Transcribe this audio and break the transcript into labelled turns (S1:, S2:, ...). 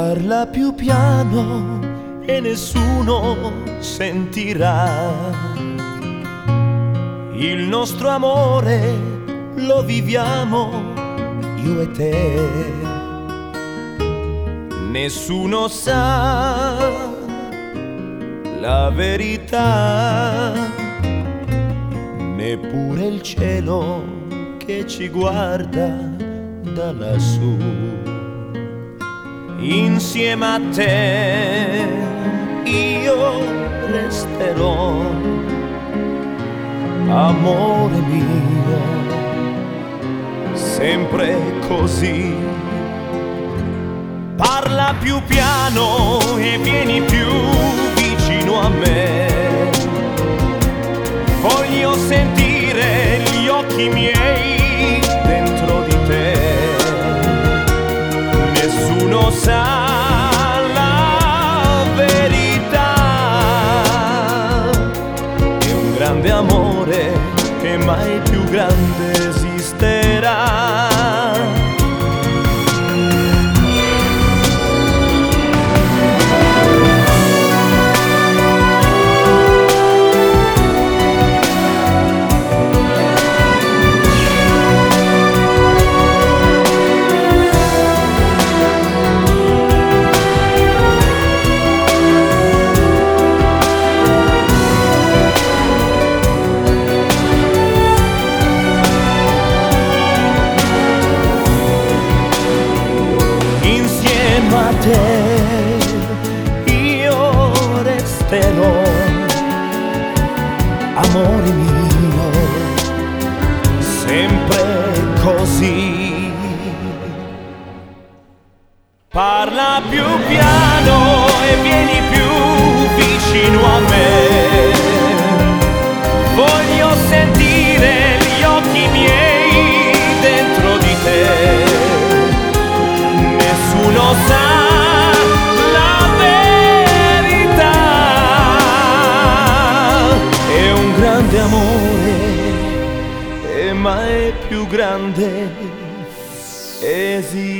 S1: Parla più piano e nessuno sentirà. Il nostro amore lo viviamo io e te. Nessuno sa la verità, neppure il cielo che ci guarda da lassù. Insieme a te io resterò, amore mio, sempre così. Parla più piano e vieni più vicino a me. Voglio sentire gli occhi miei dentro di te. Nessuno sa la verità. È un grande amore che mai più grande esisterà. A te io resterò, amore mio, sempre così. Parla più piano e vieni più vicino a me. Voglio sentire gli occhi miei dentro di te. Nessuno sa la verità. È un grande amore e mai più grande esiste.